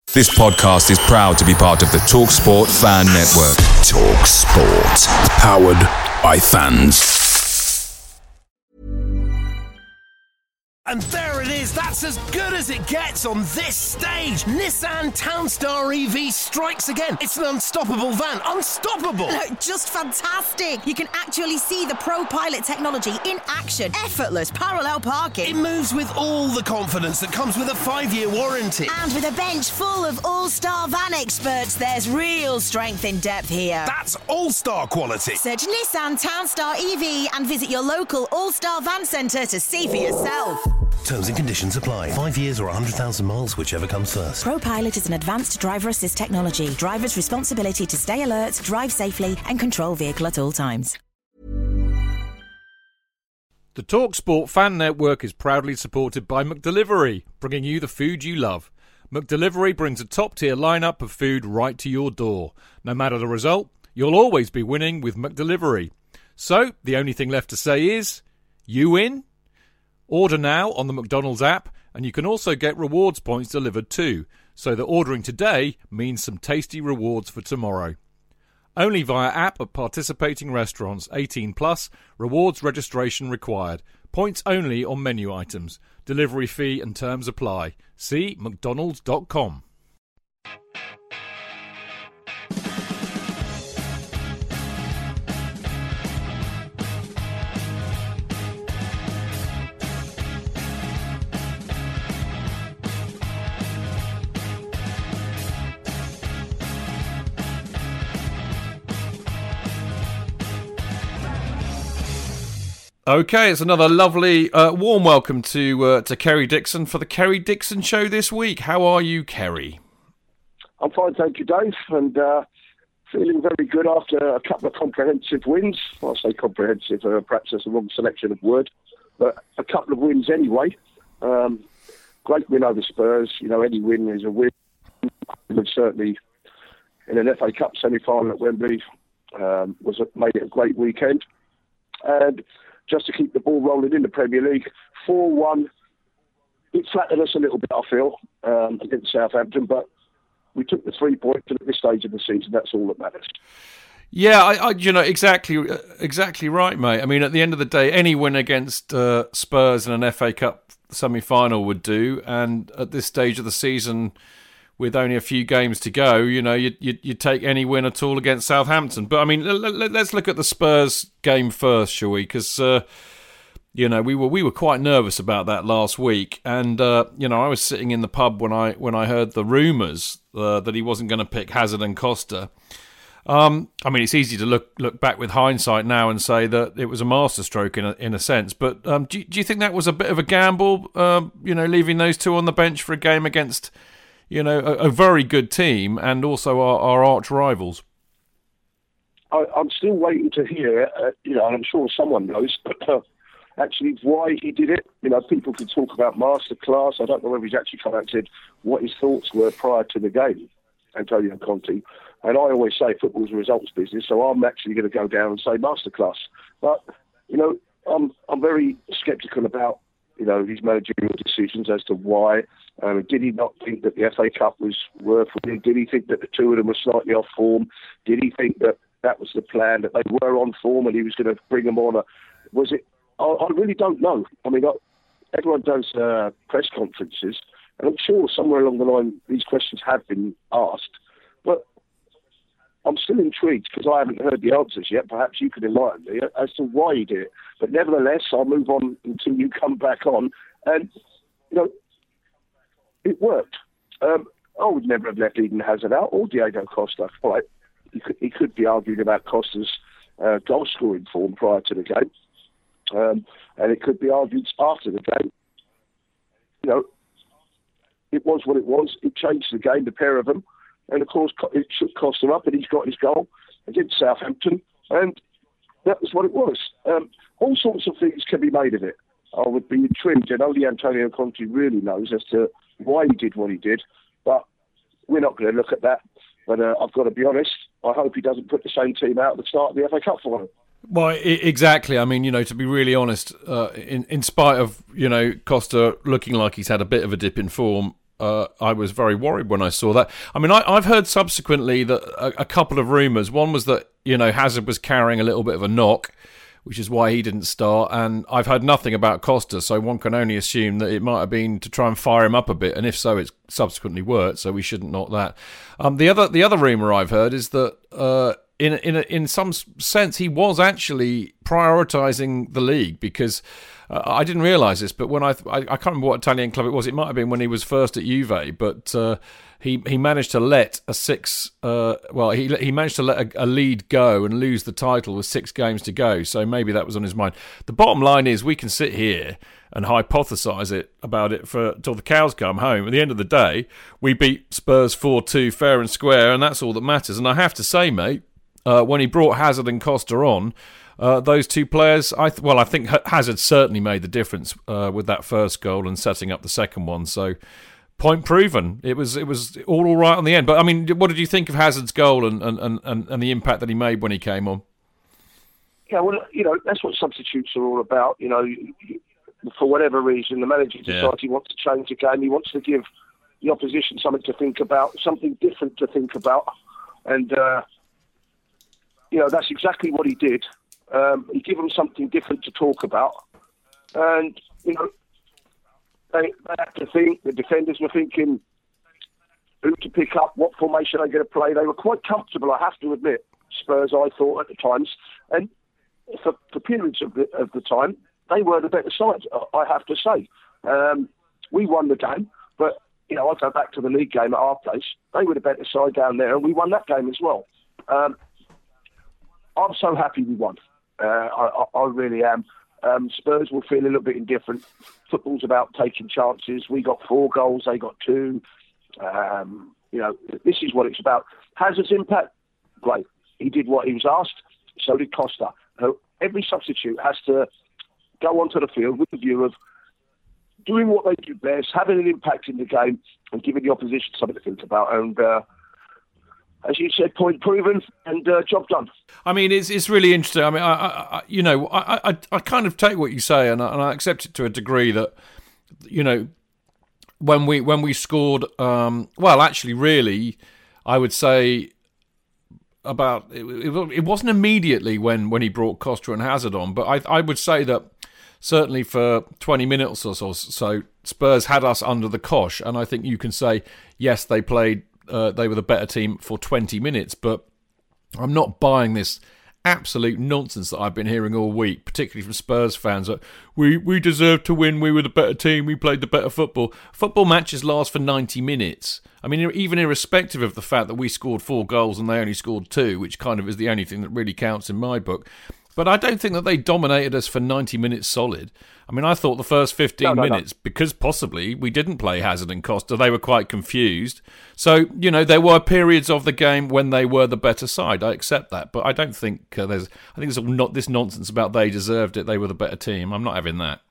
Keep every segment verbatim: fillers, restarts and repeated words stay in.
This podcast is proud to be part of the TalkSport Fan Network. TalkSport. Powered by fans. And there it is, that's as good as it gets on this stage. Nissan Townstar E V strikes again. It's an unstoppable van, unstoppable. Look, just fantastic. You can actually see the ProPilot technology in action. Effortless parallel parking. It moves with all the confidence that comes with a five-year warranty. And with a bench full of all-star van experts, there's real strength in depth here. That's all-star quality. Search Nissan Townstar E V and visit your local all-star van centre to see for yourself. Terms and conditions apply. Five years or one hundred thousand miles, whichever comes first. ProPilot is an advanced driver assist technology. Driver's responsibility to stay alert, drive safely and control vehicle at all times. The TalkSport Fan Network is proudly supported by McDelivery, bringing you the food you love. McDelivery brings a top-tier lineup of food right to your door. No matter the result, you'll always be winning with McDelivery. So, the only thing left to say is, you win? Order now on the McDonald's app, and you can also get rewards points delivered too, so that ordering today means some tasty rewards for tomorrow. Only via app at participating restaurants. eighteen plus, rewards registration required. Points only on menu items. Delivery fee and terms apply. See mcdonalds dot com. Okay, it's another lovely, uh, warm welcome to uh, to Kerry Dixon for the Kerry Dixon Show this week. How are you, Kerry? I'm fine, thank you, Dave, and uh, feeling very good after a couple of comprehensive wins. I'll say comprehensive, uh, perhaps that's the wrong selection of word, but a couple of wins anyway. Um, great win over Spurs. You know, any win is a win. And certainly in an F A Cup semi-final at Wembley um, was a, made it a great weekend. And just to keep the ball rolling in the Premier League, four one, it flattered us a little bit, I feel, um, against Southampton, but we took the three points, and at this stage of the season, that's all that matters. Yeah, I, I, you know, exactly exactly right, mate. I mean, at the end of the day, any win against uh, Spurs in an F A Cup semi-final would do, and at this stage of the season, with only a few games to go, you know, you'd, you'd, you'd take any win at all against Southampton. But, I mean, let's look at the Spurs game first, shall we? Because, uh, you know, we were we were quite nervous about that last week. And, uh, you know, I was sitting in the pub when I when I heard the rumours uh, that he wasn't going to pick Hazard and Costa. Um, I mean, it's easy to look look back with hindsight now and say that it was a masterstroke in a, in a sense. But um, do, do you think that was a bit of a gamble, uh, you know, leaving those two on the bench for a game against, you know, a, a very good team and also our, our arch rivals? I, I'm still waiting to hear, uh, you know, and I'm sure someone knows, but uh, actually why he did it. You know, people can talk about masterclass. I don't know whether he's actually come out and said what his thoughts were prior to the game, Antonio Conte. And I always say football's a results business, so I'm actually going to go down and say masterclass. But, you know, I'm I'm very sceptical about, you know, his managerial decisions as to why. Um, did he not think that the F A Cup was worth winning? Did he think that the two of them were slightly off form? Did he think that that was the plan, that they were on form and he was going to bring them on? Was it? I, I really don't know. I mean, I, everyone does uh, press conferences, and I'm sure somewhere along the line these questions have been asked. But I'm still intrigued because I haven't heard the answers yet. Perhaps you could enlighten me as to why he did it. But nevertheless, I'll move on until you come back on. And, you know, it worked. Um, I would never have left Eden Hazard out or Diego Costa. Right? He could, he could be arguing about Costa's uh, goal-scoring form prior to the game. Um, and it could be argued after the game. You know, it was what it was. It changed the game, the pair of them. And, of course, it should cost him up, and he's got his goal against Southampton. And that was what it was. Um, all sorts of things can be made of it. I would be intrigued, and only Antonio Conte really knows as to why he did what he did. But we're not going to look at that. But uh, I've got to be honest, I hope he doesn't put the same team out at the start of the F A Cup final. Well, I- exactly. I mean, you know, to be really honest, uh, in, in spite of, you know, Costa looking like he's had a bit of a dip in form, uh, I was very worried when I saw that. I mean, I, I've heard subsequently that a, a couple of rumours. One was that, you know, Hazard was carrying a little bit of a knock, which is why he didn't start. And I've heard nothing about Costa, so one can only assume that it might have been to try and fire him up a bit. And if so, it's subsequently worked, so we shouldn't knock that. Um, the other the other rumour I've heard is that uh, in in in some sense he was actually prioritising the league, because uh, I didn't realise this, but when I, I I can't remember what Italian club it was. It might have been when he was first at Juve, but. Uh, He he managed to let a six uh, well he he managed to let a, a lead go and lose the title with six games to go, so maybe that was on his mind. The bottom line is we can sit here and hypothesise it about it for till the cows come home. At the end of the day, we beat Spurs four two fair and square, and that's all that matters. And I have to say, mate, uh, when he brought Hazard and Costa on, uh, those two players, I th- well I think Hazard certainly made the difference uh, with that first goal and setting up the second one. So. Point proven. It was it was all all right on the end. But I mean, what did you think of Hazard's goal and, and, and, and the impact that he made when he came on? Yeah, well, you know, that's what substitutes are all about. You know, for whatever reason, the manager decides yeah. he wants to change the game. He wants to give the opposition something to think about, something different to think about. And, uh, you know, that's exactly what he did. Um, he gave them something different to talk about. And, you know, They, they had to think, the defenders were thinking who to pick up, what formation they're going to play. They were quite comfortable, I have to admit, Spurs, I thought, at the times. And for, for periods of the, of the time, they were the better side, I have to say. Um, we won the game, but, you know, I go back to the league game at our place. They were the better side down there, and we won that game as well. Um, I'm so happy we won. Uh, I, I, I really am. Um, Spurs will feel a little bit indifferent. Football's about taking chances. We got four goals, they got two. Um, you know, this is what it's about. Hazard's impact, great. He did what he was asked. So did Costa. Uh, every substitute has to go onto the field with the view of doing what they do best, having an impact in the game, and giving the opposition something to think about. And uh, as you said, point proven and uh, job done. I mean, it's it's really interesting. I mean, I, I you know, I, I I kind of take what you say, and I, and I accept it to a degree that, you know, when we when we scored, um, well, actually, really, I would say about it, it, it wasn't immediately when, when he brought Costa and Hazard on, but I I would say that certainly for twenty minutes or so, so Spurs had us under the cosh, and I think you can say yes, they played. Uh, they were the better team for twenty minutes, but I'm not buying this absolute nonsense that I've been hearing all week, particularly from Spurs fans, that we, we deserved to win, we were the better team, we played the better football. Football matches last for ninety minutes. I mean, even irrespective of the fact that we scored four goals and they only scored two, which kind of is the only thing that really counts in my book. But I don't think that they dominated us for ninety minutes solid. I mean, I thought the first fifteen no, no, minutes, no. because possibly we didn't play Hazard and Costa, they were quite confused. So, you know, there were periods of the game when they were the better side. I accept that. But I don't think uh, there's... I think there's not this nonsense about they deserved it, they were the better team. I'm not having that.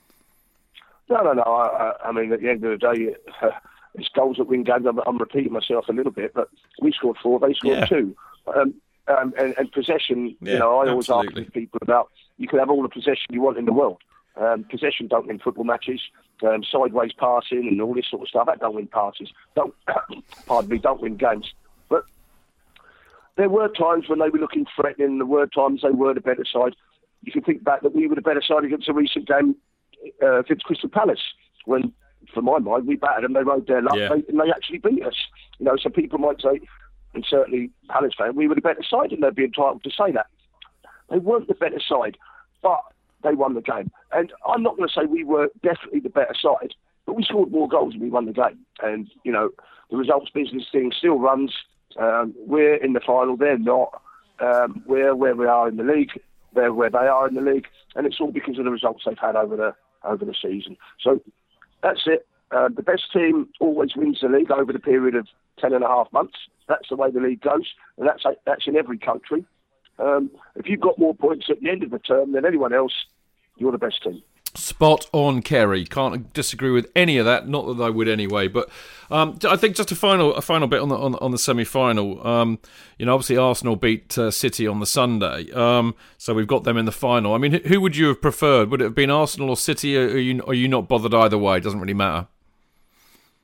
No, no, no. I, I mean, at the end of the day, uh, it's goals that win games. I'm, I'm repeating myself a little bit, but we scored four, they scored yeah. two. Um, Um, and, and possession, yeah, you know, I always absolutely. ask people about, you can have all the possession you want in the world. Um, possession don't win football matches. Um, sideways passing and all this sort of stuff, that don't win parties. Don't, pardon me, don't win games. But there were times when they were looking threatening, there were times they were the better side. You can think back that we were the better side against a recent game uh, against Crystal Palace, when, for my mind, we battered them, they rode their luck, yeah. they, and they actually beat us. You know, so people might say, and certainly Palace fan, we were the better side, and they'd be entitled to say that. They weren't the better side, but they won the game. And I'm not going to say we were definitely the better side, but we scored more goals and we won the game. And, you know, the results business thing still runs. Um, we're in the final, they're not. Um, we're where we are in the league, they're where they are in the league, and it's all because of the results they've had over the over the season. So that's it. Uh, the best team always wins the league over the period of ten and a half months. That's the way the league goes, and that's that's in every country. Um, if you've got more points at the end of the term than anyone else, you're the best team. Spot on, Kerry. Can't disagree with any of that. Not that I would anyway. But um, I think just a final, a final bit on the on, on the semi-final. Um, you know, obviously Arsenal beat uh, City on the Sunday, um, so we've got them in the final. I mean, who would you have preferred? Would it have been Arsenal or City? Or are you are you not bothered either way? It doesn't really matter.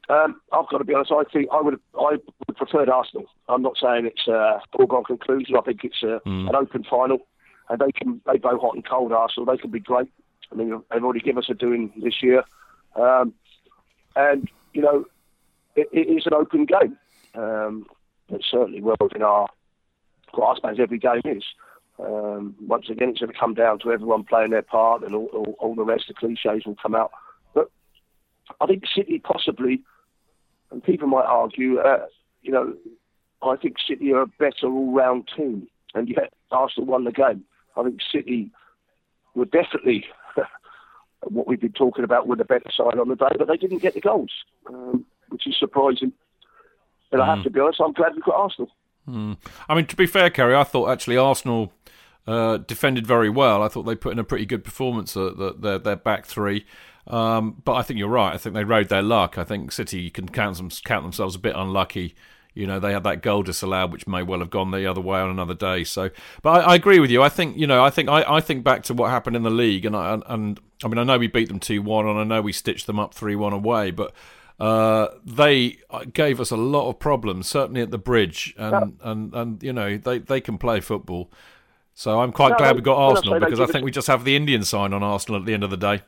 Um, I've got to be honest. I think I would I would preferred Arsenal. I'm not saying it's a foregone conclusion. I think it's a, mm. an open final, and they can they go hot and cold. Arsenal, they can be great. I mean, they've already given us a doing this year, um, and you know, it, it is an open game. Um, it certainly will in our grasp, as every game is. Um, once again, it's going to come down to everyone playing their part, and all, all, all the rest of the cliches will come out. But I think City possibly. And people might argue, uh, you know, I think City are a better all-round team. And yet, Arsenal won the game. I think City were definitely, what we've been talking about, were the better side on the day, but they didn't get the goals, um, which is surprising. And mm. I have to be honest, I'm glad we've got Arsenal. Mm. I mean, to be fair, Kerry, I thought actually Arsenal uh, defended very well. I thought they put in a pretty good performance, uh, the, their, their back three. Um, but I think you're right. I think they rode their luck. I think City can count, them, count themselves a bit unlucky. You know, they had that goal disallowed, which may well have gone the other way on another day. So, but I, I agree with you. I think, you know, I think I, I think back to what happened in the league, and I, and, and I mean, I know we beat them two one, and I know we stitched them up three one away, but uh, they gave us a lot of problems, certainly at the Bridge, and yeah. and, and you know, they, they can play football. So I'm quite no, glad we got Arsenal, because I think we just have the Indian sign on Arsenal at the end of the day.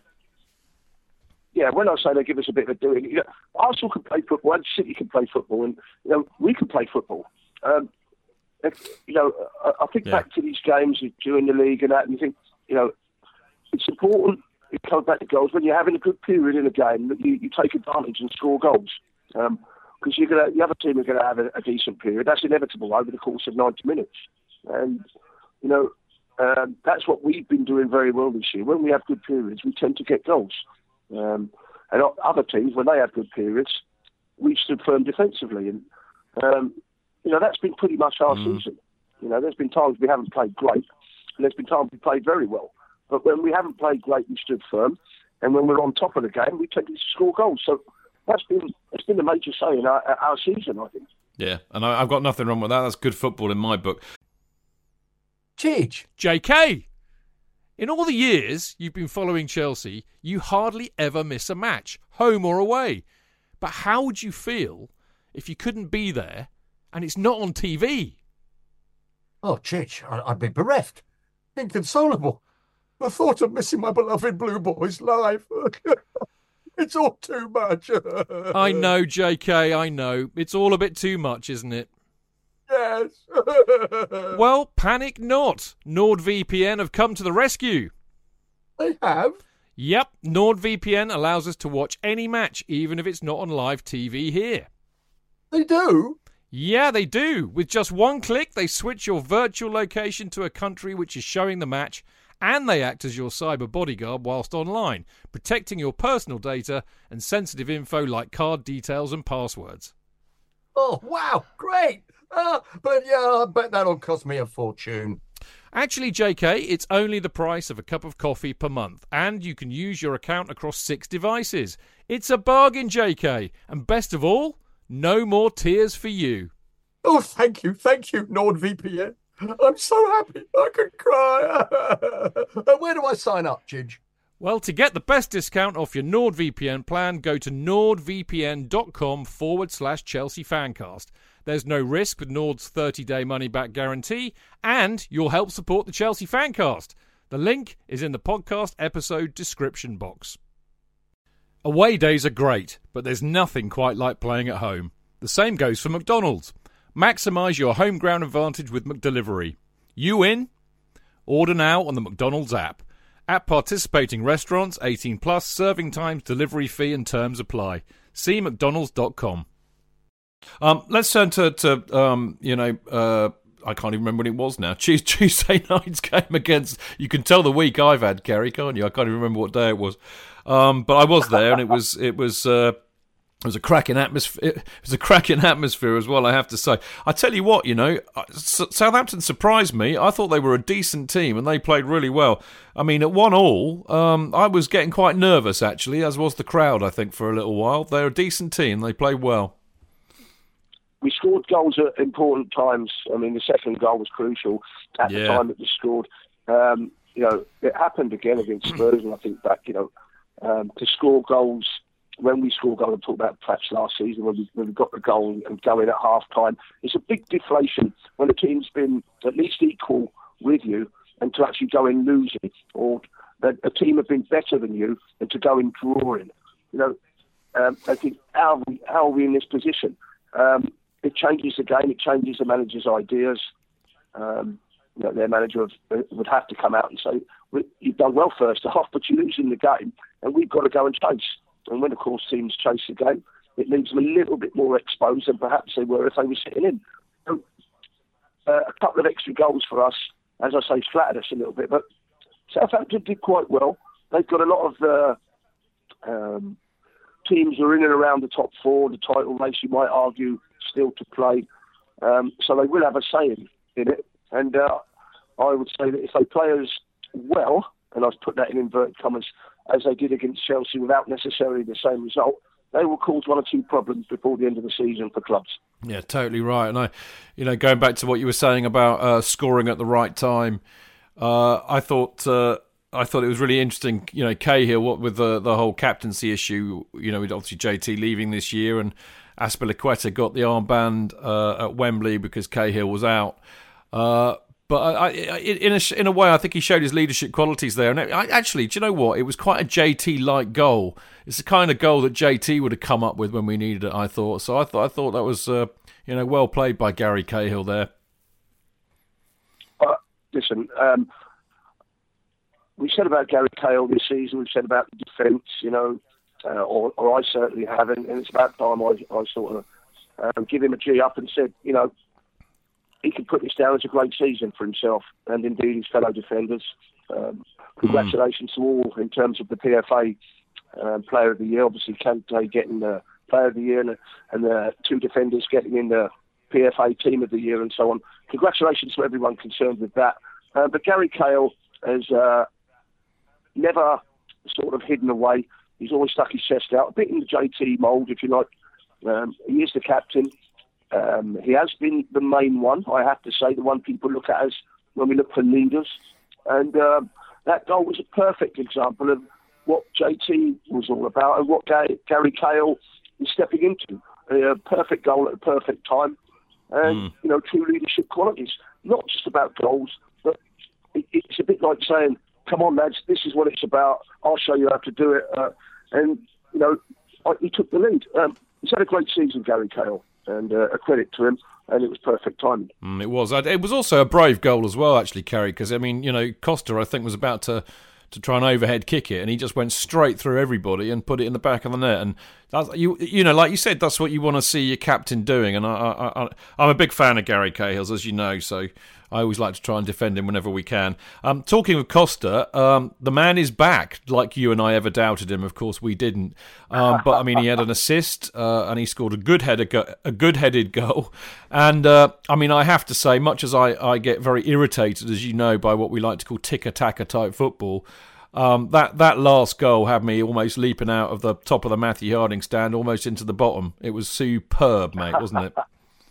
Yeah, when I say they give us a bit of a doing, you know, Arsenal can play football and City can play football, and you know we can play football. Um, if, you know, I, I think yeah. back to these games during the league and that, and you think, you know, it's important. It comes back to goals when you're having a good period in a game that you, you take advantage and score goals, because um, you're gonna the other team are going to have a, a decent period. That's inevitable over the course of ninety minutes, and you know um, that's what we've been doing very well this year. When we have good periods, we tend to get goals. Um, and other teams, when they have good periods, we stood firm defensively. And, um, you know, that's been pretty much our mm. season. You know, there's been times we haven't played great, and there's been times we played very well. But when we haven't played great, we stood firm. And when we're on top of the game, we tend to score goals. So that's been that's been a major say in our, our season, I think. Yeah, and I, I've got nothing wrong with that. That's good football in my book. Cheech. J K. In all the years you've been following Chelsea, you hardly ever miss a match, home or away. But how would you feel if you couldn't be there and it's not on T V? Oh, Chich, I'd be bereft. Inconsolable. The thought of missing my beloved Blue Boys live. It's all too much. I know, J K, I know. It's all a bit too much, isn't it? Yes. Well, panic not. NordVPN have come to the rescue. They have? Yep, NordVPN allows us to watch any match, even if it's not on live T V here. They do? Yeah, they do. With just one click, they switch your virtual location to a country which is showing the match, and they act as your cyber bodyguard whilst online, protecting your personal data and sensitive info like card details and passwords. Oh, wow, great. Uh, but yeah, I bet that'll cost me a fortune. Actually, J K, it's only the price of a cup of coffee per month, and you can use your account across six devices. It's a bargain, J K, and best of all, no more tears for you. Oh, thank you, thank you, NordVPN. I'm so happy, I could cry. Where do I sign up, Chidge? Well, to get the best discount off your NordVPN plan, go to nordvpn.com forward slash Chelsea Fancast. There's no risk with Nord's thirty-day money-back guarantee, and you'll help support the Chelsea Fancast. The link is in the podcast episode description box. Away days are great, but there's nothing quite like playing at home. The same goes for McDonald's. Maximise your home ground advantage with McDelivery. You in? Order now on the McDonald's app. At participating restaurants, eighteen plus, serving times, delivery fee and terms apply. See mcdonalds dot com. Um, let's turn to, to um, you know, uh, I can't even remember when it was now. Tuesday night's game against, you can tell the week I've had, Kerry, can't you? I can't even remember what day it was. Um, but I was there, and it was, it was, uh, it was a cracking atmosphere. It was a cracking atmosphere as well, I have to say. I tell you what, you know, Southampton surprised me. I thought they were a decent team, and they played really well. I mean, at one all, um, I was getting quite nervous, actually, as was the crowd, I think, for a little while. They're a decent team. They played well. We scored goals at important times. I mean, the second goal was crucial at yeah. the time that we scored. Um, you know, it happened again against Spurs, and I think back, you know, um, to score goals when we score a goal, and talk about perhaps last season when we, when we got the goal and going at half time, it's a big deflation when the team's been at least equal with you and to actually go in losing, or that a team have been better than you and to go in drawing. You know, um, I think, how are, we, how are we in this position? Um, it changes the game, it changes the manager's ideas. Um, you know, their manager would, would have to come out and say, you've done well first half, but you're losing the game, and we've got to go and chase. And when, of course, teams chase the game, it leaves them a little bit more exposed than perhaps they were if they were sitting in. So, uh, a couple of extra goals for us, as I say, flattered us a little bit. But Southampton did quite well. They've got a lot of uh, um, teams who are in and around the top four, the title race, you might argue, still to play. Um, so they will have a say in, in it. And uh, I would say that if they play as well, and I've put that in inverted commas, as they did against Chelsea without necessarily the same result, they will cause one or two problems before the end of the season for clubs. Yeah, totally right. And I, you know, going back to what you were saying about uh, scoring at the right time, uh, I thought uh, I thought it was really interesting. You know, Cahill, what with the the whole captaincy issue. You know, with obviously J T leaving this year, and Azpilicueta got the armband uh, at Wembley because Cahill was out. Uh, But I, I, in a in a way, I think he showed his leadership qualities there. And I, actually, do you know what? It was quite a J T-like goal. It's the kind of goal that J T would have come up with when we needed it, I thought. So I thought I thought that was uh, you know well played by Gary Cahill there. Uh, listen, um, we said about Gary Cahill this season. We've said about the defence, you know, uh, or, or I certainly haven't. And it's about time I, I sort of um, give him a G up and said, you know, he could put this down as a great season for himself and indeed his fellow defenders. Um, congratulations mm. to all in terms of the P F A um, Player of the Year. Obviously, Kante getting the Player of the Year and, the, and the two defenders getting in the P F A Team of the Year and so on. Congratulations to everyone concerned with that. Uh, but Gary Cahill has uh, never sort of hidden away. He's always stuck his chest out, a bit in the J T mould, if you like. Um, he is the captain. Um, he has been the main one, I have to say, the one people look at as when we look for leaders. And um, that goal was a perfect example of what J T was all about and what Gary, Gary Cahill is stepping into. A perfect goal at a perfect time. And, mm. you know, true leadership qualities. Not just about goals, but it, it's a bit like saying, come on, lads, this is what it's about. I'll show you how to do it. Uh, and, you know, I, he took the lead. Um, he's had a great season, Gary Cahill. And uh, a credit to him, and it was perfect timing. Mm, it was. It was also a brave goal as well, actually, Kerry, because, I mean, you know, Costa, I think, was about to, to try and overhead kick it, and he just went straight through everybody and put it in the back of the net. And, that's, you you know, like you said, that's what you want to see your captain doing. And I, I, I, I'm a big fan of Gary Cahill's, as you know, so I always like to try and defend him whenever we can. Um, talking of Costa, um, the man is back, like you and I ever doubted him. Of course, we didn't. Um, but, I mean, he had an assist, uh, and he scored a good-headed go- a good-headed goal. And, uh, I mean, I have to say, much as I, I get very irritated, as you know, by what we like to call tick-a-tacker type football, um, that, that last goal had me almost leaping out of the top of the Matthew Harding stand, almost into the bottom. It was superb, mate, wasn't it?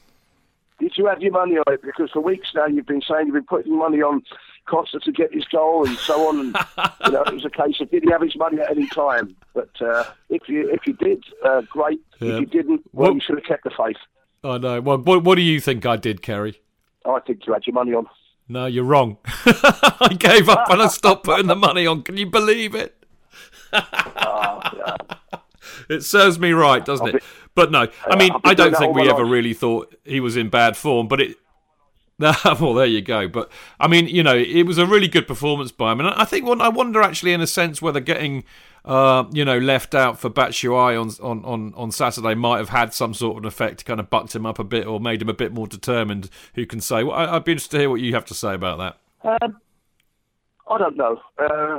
Did you have your money on it? Because for weeks now you've been saying you've been putting money on Costa to get his goal and so on. And you know, it was a case of did he have his money at any time? But uh, if you if you did, uh, great. Yeah. If you didn't, well, well, you should have kept the faith. I know. Well, what, what do you think I did, Kerry? I think you had your money on. No, you're wrong. I gave up and I stopped putting the money on. Can you believe it? oh, yeah. It serves me right, doesn't it? But no, I mean, I don't think we ever really thought he was in bad form, but it... Well, there you go. But, I mean, you know, it was a really good performance by him. And I think, I wonder actually, in a sense, whether getting, uh, you know, left out for Batshuayi on, on, on Saturday might have had some sort of an effect, kind of bucked him up a bit or made him a bit more determined, who can say. Well, I'd be interested to hear what you have to say about that. Um, I don't know. Uh...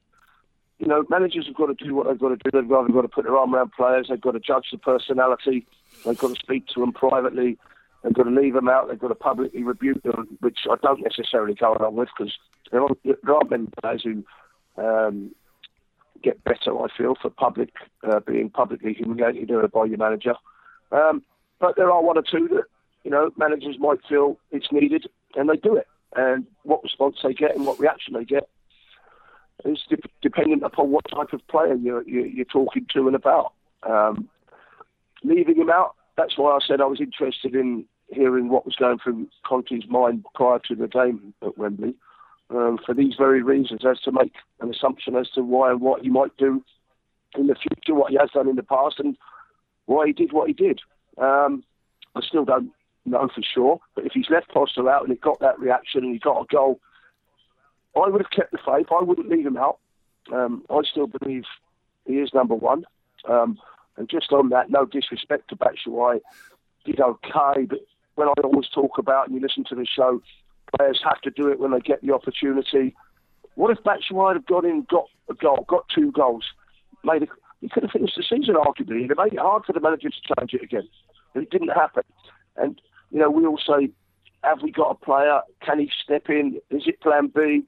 You know, managers have got to do what they've got to do. They've either got to put their arm around players. They've got to judge the personality. They've got to speak to them privately. They've got to leave them out. They've got to publicly rebuke them, which I don't necessarily go along with because there aren't, there aren't many players who um, get better, I feel, for public uh, being publicly humiliated by your manager. Um, but there are one or two that, you know, managers might feel it's needed and they do it. And what response they get and what reaction they get is de- dependent upon what type of player you're, you're, you're talking to and about. Um, leaving him out, that's why I said I was interested in hearing what was going through Conte's mind prior to the game at Wembley, um, for these very reasons, as to make an assumption as to why and what he might do in the future, what he has done in the past, and why he did what he did. Um, I still don't know for sure, but if he's left Costa out and he got that reaction and he got a goal, I would have kept the faith. I wouldn't leave him out. Um, I still believe he is number one. Um, and just on that, no disrespect to Batshuayi, did okay, but when I always talk about, and you listen to the show, players have to do it when they get the opportunity. What if Batshuayi had gone in, got a goal, got two goals, made a, he could have finished the season arguably, and it made it hard for the manager to change it again. But it didn't happen. And, you know, we all say, have we got a player? Can he step in? Is it plan B?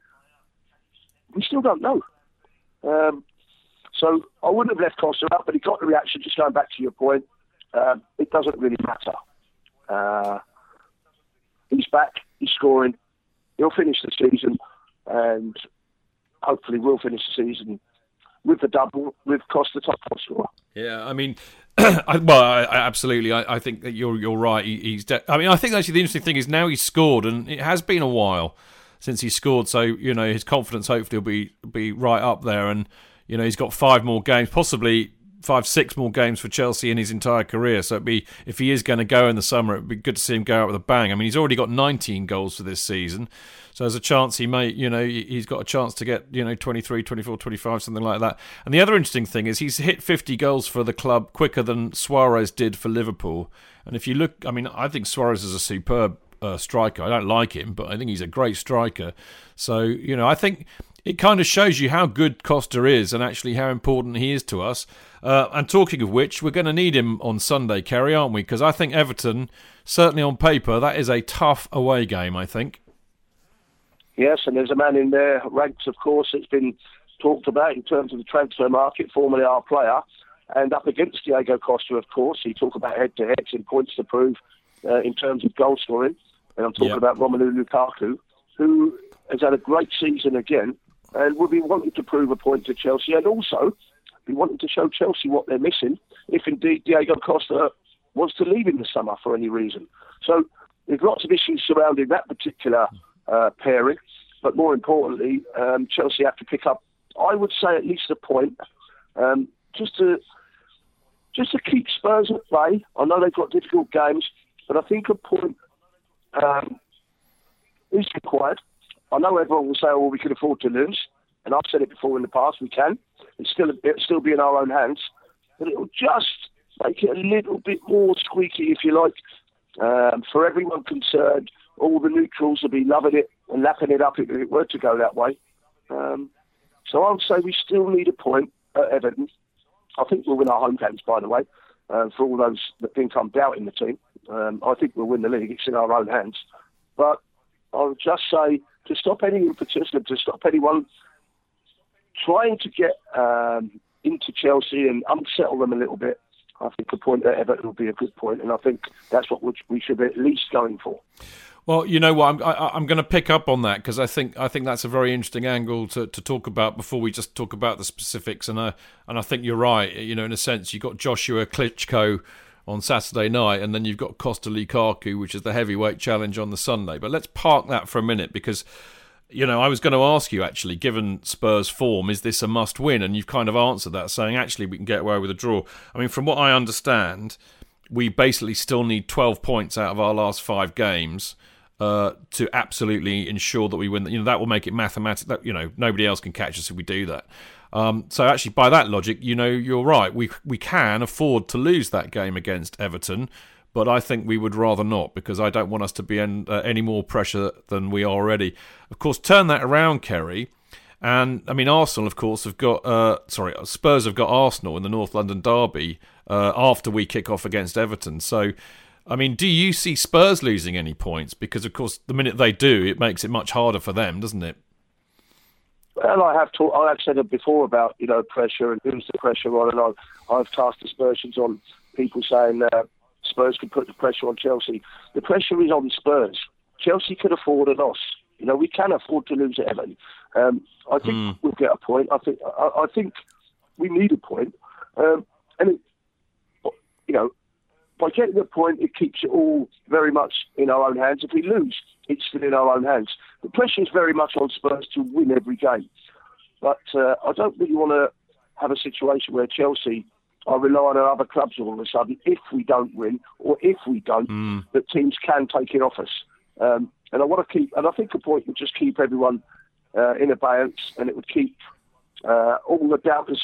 We still don't know. Um, so I wouldn't have left Costa out, but he got the reaction. Just going back to your point, um, it doesn't really matter. Uh, he's back, he's scoring, he'll finish the season, and hopefully we'll finish the season with the double, with Costa top goal scorer. Yeah, I mean, I, well, I, I absolutely. I, I think that you're you're right. He, he's. De- I mean, I think actually the interesting thing is now he's scored, and it has been a while since he scored. So you know his confidence hopefully will be be right up there, and you know he's got five more games, possibly five, six more games for Chelsea in his entire career. So it'd be, if he is going to go in the summer, it'd be good to see him go out with a bang. I mean, he's already got nineteen goals for this season. So there's a chance he may, you know, he's got a chance to get, you know, twenty-three, twenty-four, twenty-five, something like that. And the other interesting thing is he's hit fifty goals for the club quicker than Suarez did for Liverpool. And if you look, I mean, I think Suarez is a superb uh, striker. I don't like him, but I think he's a great striker. So, you know, I think it kind of shows you how good Costa is and actually how important he is to us. Uh, and talking of which, we're going to need him on Sunday, Kerry, aren't we? Because I think Everton, certainly on paper, that is a tough away game, I think. Yes, and there's a man in there, ranks, of course, that's been talked about in terms of the transfer market, formerly our player, and up against Diego Costa, of course. You talk about head-to-heads and points to prove uh, in terms of goal scoring. And I'm talking yep. about Romelu Lukaku, who has had a great season again and will be wanting to prove a point to Chelsea, and also be wanting to show Chelsea what they're missing if indeed Diego Costa wants to leave in the summer for any reason. So there's lots of issues surrounding that particular uh, pairing, but more importantly, um, Chelsea have to pick up, I would say, at least a point, um, just to just to keep Spurs at bay. I know they've got difficult games, but I think a point um, is required. I know everyone will say, oh, well, we can afford to lose. And I've said it before in the past, we can. It's still, it'll still be in our own hands. But it'll just make it a little bit more squeaky, if you like, um, for everyone concerned. All the neutrals will be loving it and lapping it up if it were to go that way. Um, so I would say we still need a point at Everton. I think we'll win our home games, by the way, uh, for all those that think I'm doubting the team. Um, I think we'll win the league. It's in our own hands. But I would just say, to stop any impetus and to stop anyone trying to get um, into Chelsea and unsettle them a little bit, I think a point at Everton will be a good point, and I think that's what we should be at least going for. Well, you know what, I'm, I, I'm going to pick up on that because I think I think that's a very interesting angle to, to talk about before we just talk about the specifics. And I and I think you're right. You know, in a sense, you've got Joshua Klitschko on Saturday night, and then you've got Costa Lukaku, which is the heavyweight challenge on the Sunday. But let's park that for a minute because, you know, I was going to ask you, actually, given Spurs' form, is this a must-win? And you've kind of answered that, saying, actually, we can get away with a draw. I mean, from what I understand, we basically still need twelve points out of our last five games uh, to absolutely ensure that we win. You know, that will make it mathematic. You know, nobody else can catch us if we do that. Um, so actually, by that logic, you know, you're right. We we can afford to lose that game against Everton, but I think we would rather not because I don't want us to be in uh, any more pressure than we are already. Of course, turn that around, Kerry. And, I mean, Arsenal, of course, have got... Uh, sorry, Spurs have got Arsenal in the North London derby uh, after we kick off against Everton. So, I mean, do you see Spurs losing any points? Because, of course, the minute they do, it makes it much harder for them, doesn't it? Well, I have talk, I have said it before about, you know, pressure and who's the pressure on, and I've, I've cast aspersions on people saying uh, Spurs could put the pressure on Chelsea. The pressure is on Spurs. Chelsea could afford a loss. You know, we can afford to lose at Everton. Um, I think mm. we'll get a point. I think I, I think we need a point. Um, and it, you know, by getting the point, it keeps it all very much in our own hands. If we lose, it's still in our own hands. The pressure is very much on Spurs to win every game. But uh, I don't really want to have a situation where Chelsea are relying on other clubs all of a sudden, if we don't win, or if we don't, mm. that teams can take it off us. Um, and I want to keep, and I think a point would just keep everyone uh, in abeyance, and it would keep uh, all the doubters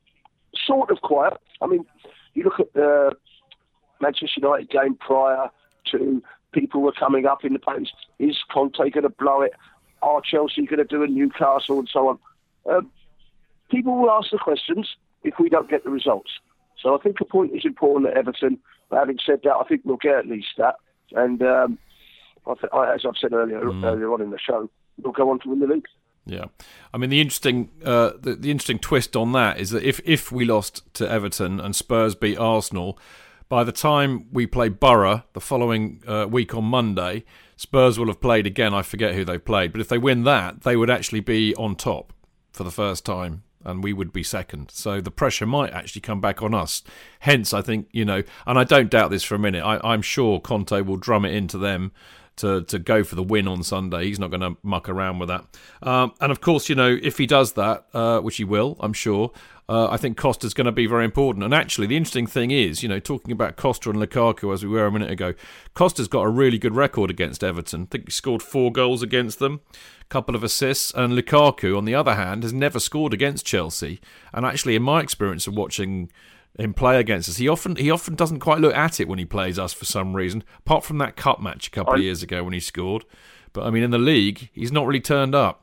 sort of quiet. I mean, you look at the Manchester United game prior to people were coming up in the post. Is Conte going to blow it? Are Chelsea going to do a Newcastle and so on? Um, people will ask the questions if we don't get the results. So I think a point is important at Everton. But having said that, I think we'll get at least that. And um, I th- I, as I've said earlier, mm. earlier on in the show, we'll go on to win the league. Yeah, I mean the interesting uh, the, the interesting twist on that is that if if we lost to Everton and Spurs beat Arsenal, by the time we play Borough the following uh, week on Monday, Spurs will have played again. I forget who they played, but if they win that, they would actually be on top for the first time, and we would be second. So the pressure might actually come back on us. Hence, I think, you know, and I don't doubt this for a minute, I, I'm sure Conte will drum it into them to, to go for the win on Sunday. He's not going to muck around with that. Um, and of course, you know, if he does that, uh, which he will, I'm sure, uh, I think Costa's going to be very important. And actually, the interesting thing is, you know, talking about Costa and Lukaku as we were a minute ago, Costa's got a really good record against Everton. I think he scored four goals against them, a couple of assists. And Lukaku, on the other hand, has never scored against Chelsea. And actually, in my experience of watching him play against us, he often he often doesn't quite look at it when he plays us for some reason, apart from that cup match a couple of years ago when he scored. But I mean, in the league, he's not really turned up.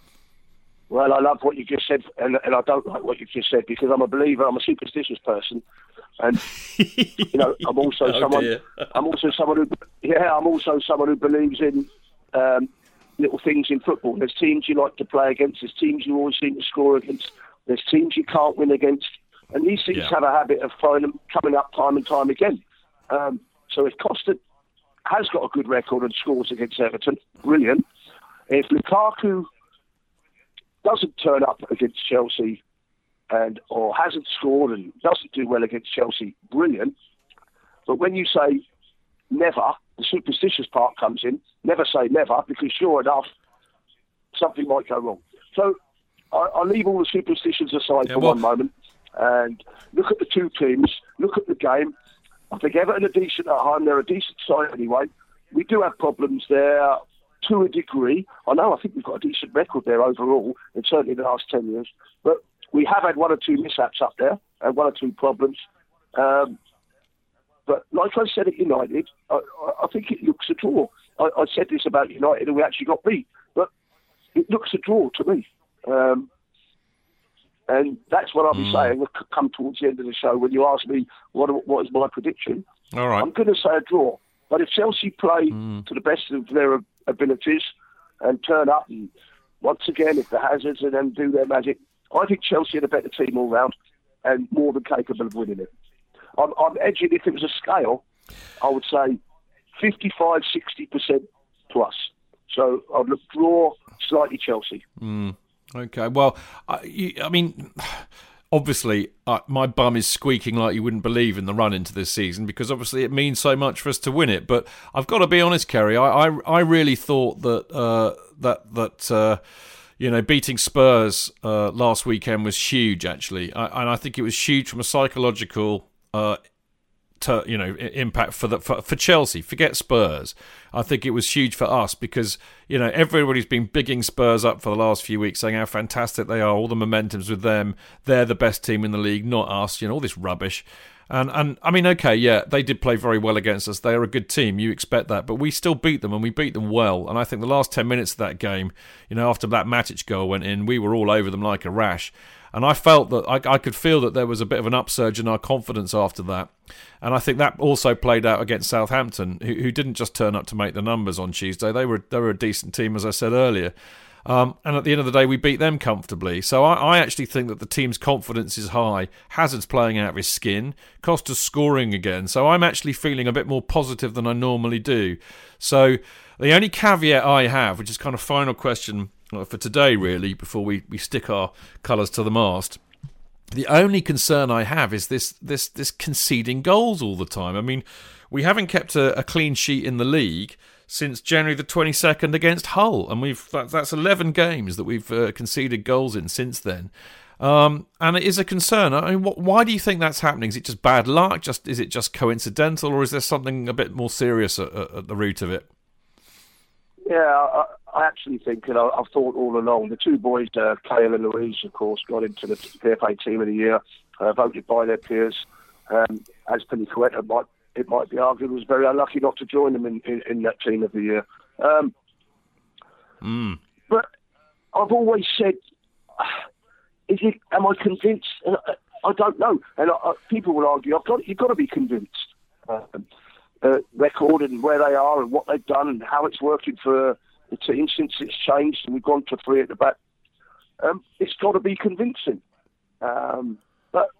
Well, I love what you just said, and, and I don't like what you just said because I'm a believer. I'm a superstitious person, and you know, I'm also oh someone. I'm also someone who, yeah, I'm also someone who believes in um, little things in football. There's teams you like to play against. There's teams you always seem to score against. There's teams you can't win against. And these things yeah. have a habit of them coming up time and time again. Um, so if Costa has got a good record and scores against Everton, brilliant. If Lukaku doesn't turn up against Chelsea and or hasn't scored and doesn't do well against Chelsea, brilliant. But when you say never, the superstitious part comes in. Never say never, because sure enough, something might go wrong. So I, I leave all the superstitions aside yeah, for well, one moment. And look at the two teams, look at the game. I think Everton are decent at home. They're a decent side anyway. We do have problems there to a degree. I know, I think we've got a decent record there overall, and certainly in the last ten years. But we have had one or two mishaps up there and one or two problems. Um, but like I said at United, I, I think it looks a draw. I, I said this about United and we actually got beat. But it looks a draw to me. Um, And that's what I'll be mm. saying. We'll come towards the end of the show when you ask me what what is my prediction. All right. I'm going to say a draw. But if Chelsea play mm. to the best of their abilities and turn up, and once again, if the Hazards and then do their magic, I think Chelsea are the better team all round and more than capable of winning it. I'm, I'm edging. If it was a scale, I would say fifty-five, sixty percent to us. So I'd look draw, slightly Chelsea. Mm. Okay, well, I, you, I mean, obviously, uh, my bum is squeaking like you wouldn't believe in the run into this season because obviously it means so much for us to win it. But I've got to be honest, Kerry, I, I, I really thought that uh, that that uh, you know beating Spurs uh, last weekend was huge, actually, I, and I think it was huge from a psychological. Uh, To, you know, impact for the for, for Chelsea. Forget Spurs. I think it was huge for us because you know everybody's been bigging Spurs up for the last few weeks, saying how fantastic they are. All the momentum's with them. They're the best team in the league, not us. You know, all this rubbish. And and I mean, okay, yeah, they did play very well against us. They are a good team. You expect that, but we still beat them, and we beat them well. And I think the last ten minutes of that game, you know, after that Matic goal went in, we were all over them like a rash. And I felt that I, I could feel that there was a bit of an upsurge in our confidence after that. And I think that also played out against Southampton, who, who didn't just turn up to make the numbers on Tuesday. They were they were a decent team, as I said earlier. Um, and at the end of the day, we beat them comfortably. So I, I actually think that the team's confidence is high. Hazard's playing out of his skin. Costa's scoring again. So I'm actually feeling a bit more positive than I normally do. So the only caveat I have, which is kind of final question for today, really, before we, we stick our colours to the mast, The only concern I have is this this this conceding goals all the time. I mean, we haven't kept a, a clean sheet in the league since January the twenty-second against Hull, and we've that, that's eleven games that we've uh, conceded goals in since then. Um, and it is a concern. I mean, wh- why do you think that's happening? Is it just bad luck? Just is it just coincidental, or is there something a bit more serious at, at the root of it? Yeah, I, I actually think, and I, I've thought all along, the two boys, uh, Kale and Louise, of course, got into the P F A Team of the Year, uh, voted by their peers. Um, as Piniqueta might it might be argued, was very unlucky not to join them in, in, in that Team of the Year. Um, mm. But I've always said, is it? Am I convinced? Uh, I don't know. And uh, people will argue, I've got you've got to be convinced. Um, Uh, record and where they are and what they've done and how it's working for the team since it's changed and we've gone to three at the back. Um, it's got to be convincing. Um, but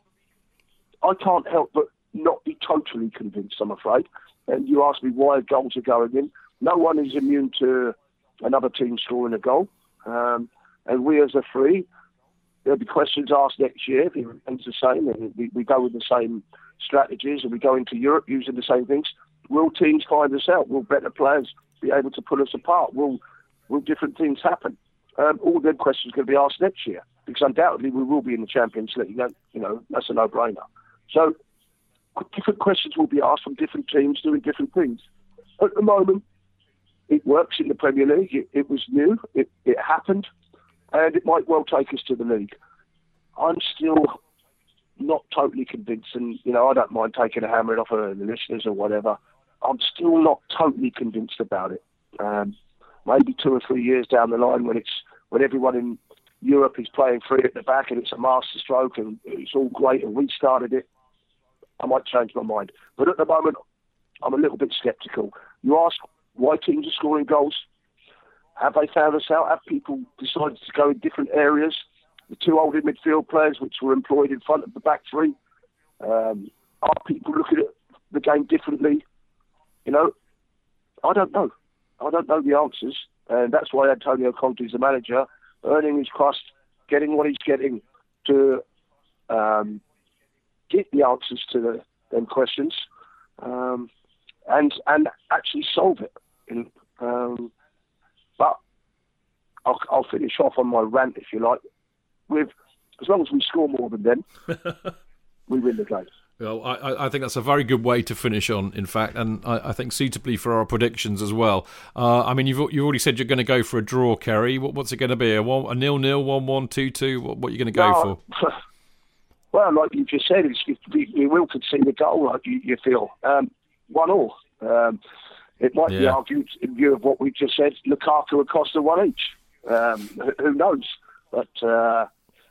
I can't help but not be totally convinced, I'm afraid. And you ask me why goals are going in. No one is immune to another team scoring a goal. Um, and we as a three, there'll be questions asked next year if it remains the same and we, we go with the same strategies and we go into Europe using the same things. Will teams find us out? Will better players be able to pull us apart? Will will different things happen? Um, all them questions are going to be asked next year because undoubtedly we will be in the Champions League. You know, that's a no-brainer. So different questions will be asked from different teams doing different things. At the moment, it works in the Premier League. It, it was new. It, it happened. And it might well take us to the league. I'm still not totally convinced, and you know I don't mind taking a hammer off of the listeners or whatever. I'm still not totally convinced about it. Um, maybe two or three years down the line, when it's when everyone in Europe is playing free at the back and it's a master stroke and it's all great and we started it, I might change my mind. But at the moment, I'm a little bit sceptical. You ask why teams are scoring goals. Have they found us out? Have people decided to go in different areas? The two holding midfield players, which were employed in front of the back three, um, are people looking at the game differently? You know, I don't know. I don't know the answers, and that's why Antonio Conte is the manager, earning his crust, getting what he's getting to um, get the answers to the, them questions, um, and and actually solve it. And, um, but I'll, I'll finish off on my rant, if you like. With as long as we score more than them, we win the game. Well, I, I think that's a very good way to finish on, in fact, and I, I think suitably for our predictions as well. Uh, I mean, you've you've already said you're going to go for a draw, Kerry. What, what's it going to be? A, one, a nil-nil, one-one, two-two? What, what are you going to go no, for? Well, like you just said, it's, we, we will concede a goal, like you, you feel. Um, one all. Um, it might yeah. be argued, in view of what we just said, Lukaku and Costa one each. Um, who knows? But, uh,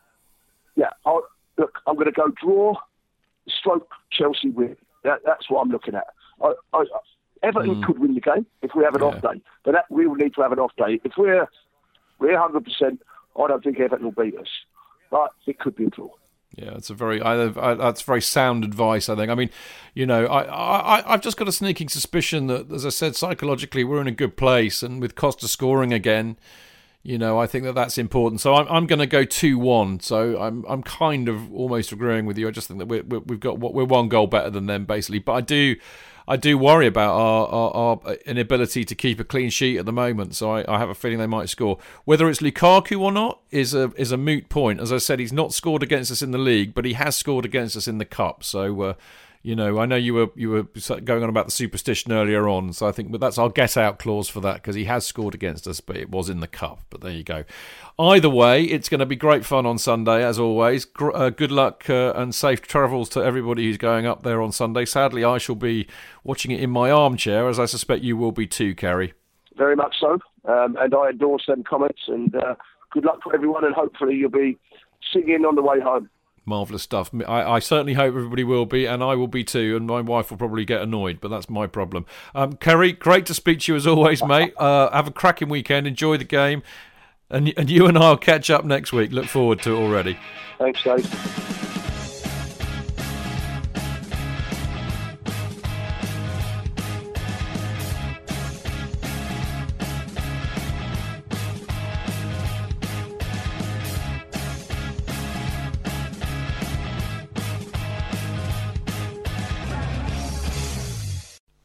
yeah, I'll, look, I'm going to go draw, stroke Chelsea win. That, that's what I'm looking at. I, I, Everton mm. could win the game if we have an yeah. off day, but that, we will need to have an off day. If we're we're one hundred percent, I don't think Everton will beat us, but it could be a draw. Yeah, it's a very I, I, that's very sound advice, I think. I mean, you know, I, I, I've just got a sneaking suspicion that, as I said, psychologically we're in a good place, and with Costa scoring again, you know, I think that that's important. So I'm I'm going to go two one. So I'm I'm kind of almost agreeing with you. I just think that we're, we've got we're one goal better than them, basically. But I do I do worry about our, our, our inability to keep a clean sheet at the moment. So I, I have a feeling they might score. Whether it's Lukaku or not is a is a moot point. As I said, he's not scored against us in the league, but he has scored against us in the cup. So. Uh, You know, I know you were you were going on about the superstition earlier on, so I think but that's our get out clause for that, because he has scored against us, but it was in the cup. But there you go. Either way, it's going to be great fun on Sunday, as always. Gr- uh, good luck uh, and safe travels to everybody who's going up there on Sunday. Sadly, I shall be watching it in my armchair, as I suspect you will be too, Kerry. Very much so, um, and I endorse them comments. And uh, good luck to everyone, and hopefully you'll be singing on the way home. Marvellous stuff. I, I certainly hope everybody will be, and I will be too, and my wife will probably get annoyed, but that's my problem. Um, Kerry, great to speak to you as always, mate. Uh, have a cracking weekend. Enjoy the game. And, and you and I will catch up next week. Look forward to it already. Thanks, Dave.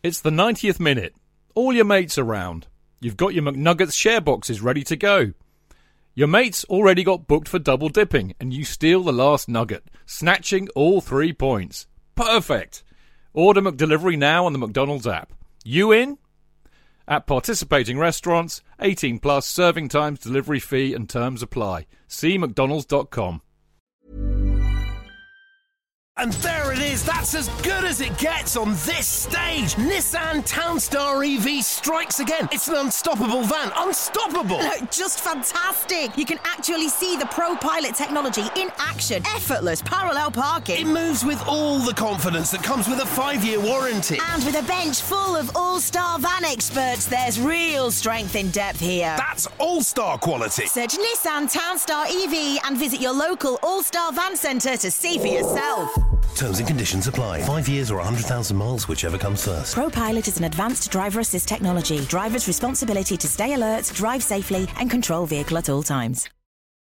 It's the ninetieth minute. All your mates around. You've got your McNuggets share boxes ready to go. Your mates already got booked for double dipping, and you steal the last nugget, snatching all three points. Perfect. Order McDelivery now on the McDonald's app. You in? At participating restaurants, eighteen plus, serving times, delivery fee and terms apply. See mcdonalds dot com. And there it is, that's as good as it gets on this stage. Nissan Townstar E V strikes again. It's an unstoppable van, unstoppable. Look, just fantastic. You can actually see the ProPilot technology in action. Effortless parallel parking. It moves with all the confidence that comes with a five-year warranty. And with a bench full of all-star van experts, there's real strength in depth here. That's all-star quality. Search Nissan Townstar E V and visit your local all-star van centre to see for yourself. Terms and conditions apply. Five years or one hundred thousand miles, whichever comes first. ProPilot is an advanced driver assist technology. Driver's responsibility to stay alert, drive safely and control vehicle at all times.